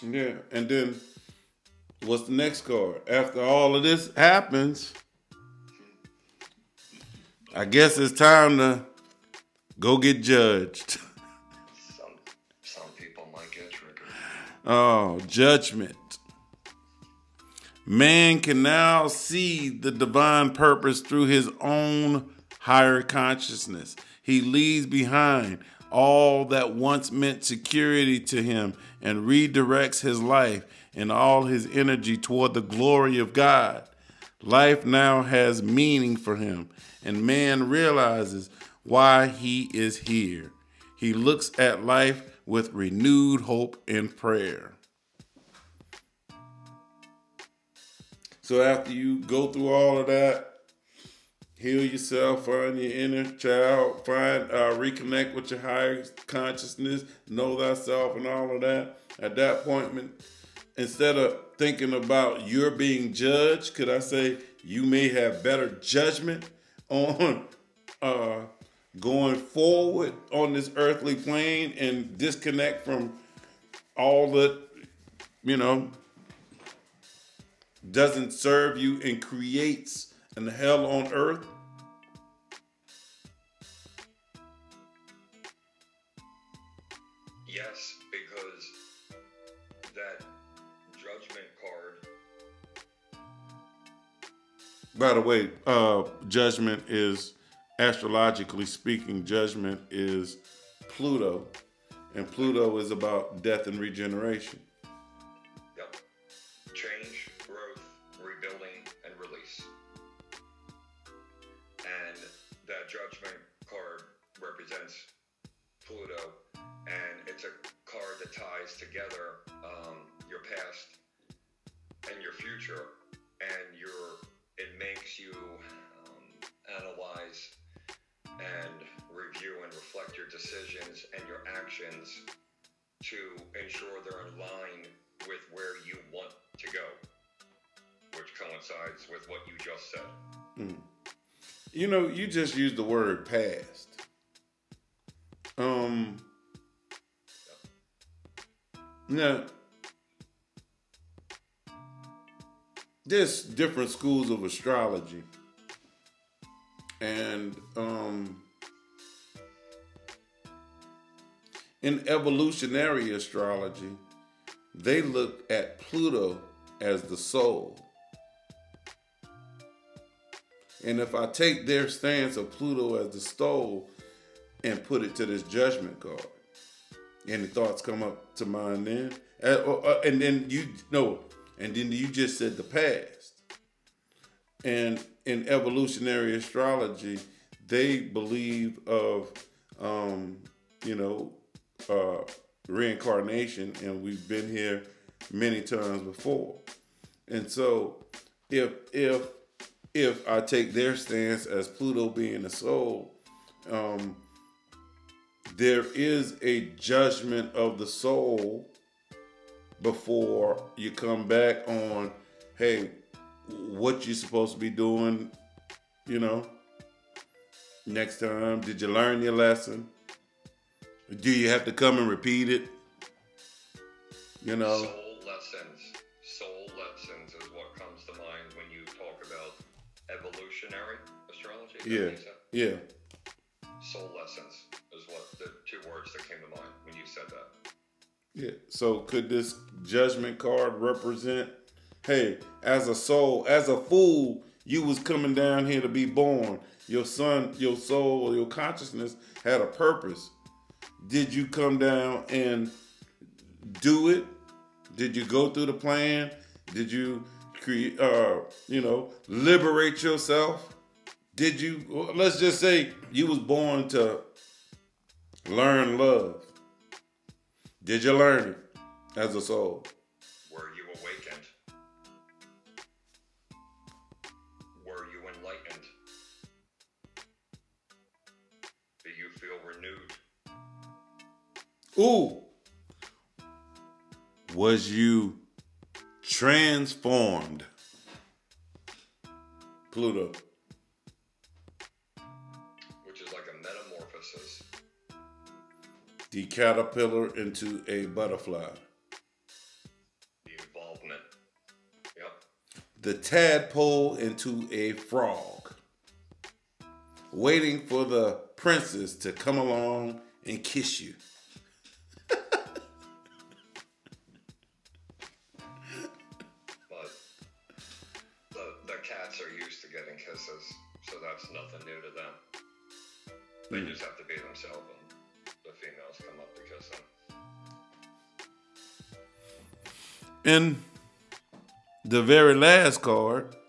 Yeah, and then what's the next card? After all of this happens, I guess it's time to go get judged. Some some people might get triggered. Oh, judgment. Man can now see the divine purpose through his own higher consciousness. He leaves behind all that once meant security to him and redirects his life and all his energy toward the glory of God. Life now has meaning for him, and man realizes why he is here. He looks at life with renewed hope and prayer. So after you go through all of that, heal yourself, find your inner child, reconnect with your higher consciousness, know thyself, and all of that. At that point, instead of thinking about you're being judged, could I say you may have better judgment on uh, going forward on this earthly plane and disconnect from all that you know doesn't serve you and creates an hell on earth. Yes, because that judgment card. By the way, judgment is, astrologically speaking, judgment is Pluto, and Pluto is about death and regeneration. Yep. Change, growth, rebuilding, and release. And that judgment card represents Pluto, and it's a card that ties together your past and your future, and it makes you analyze and review and reflect your decisions and your actions to ensure they're in line with where you want to go, which coincides with what you just said. Mm. You know, you just used the word past. Now, there's different schools of astrology, and in evolutionary astrology, they look at Pluto as the soul. And if I take their stance of Pluto as the soul and put it to this judgment card, any thoughts come up to mind then? And then you just said the past. And in evolutionary astrology, they believe of, you know, reincarnation, and we've been here many times before. And so, if I take their stance as Pluto being the soul, there is a judgment of the soul before you come back on, hey, what you supposed to be doing, you know, next time. Did you learn your lesson? Do you have to come and repeat it? You know? Soul lessons is what comes to mind when you talk about evolutionary astrology. Yeah. Soul lessons is what the two words that came to mind when you said that. Yeah. So could this judgment card represent, hey, as a soul, as a fool, you was coming down here to be born. Your son, your soul, or your consciousness had a purpose. Did you come down and do it? Did you go through the plan? Did you create, liberate yourself? Did you, let's just say you was born to learn love. Did you learn it as a soul? Were you awakened? Were you enlightened? Do you feel renewed? Ooh. Was you transformed? Pluto. Which is like a metamorphosis. The caterpillar into a butterfly. the tadpole into a frog, waiting for the princess to come along and kiss you. But the cats are used to getting kisses, so that's nothing new to them. They just have to be themselves, and the females come up to kiss them. And the very last card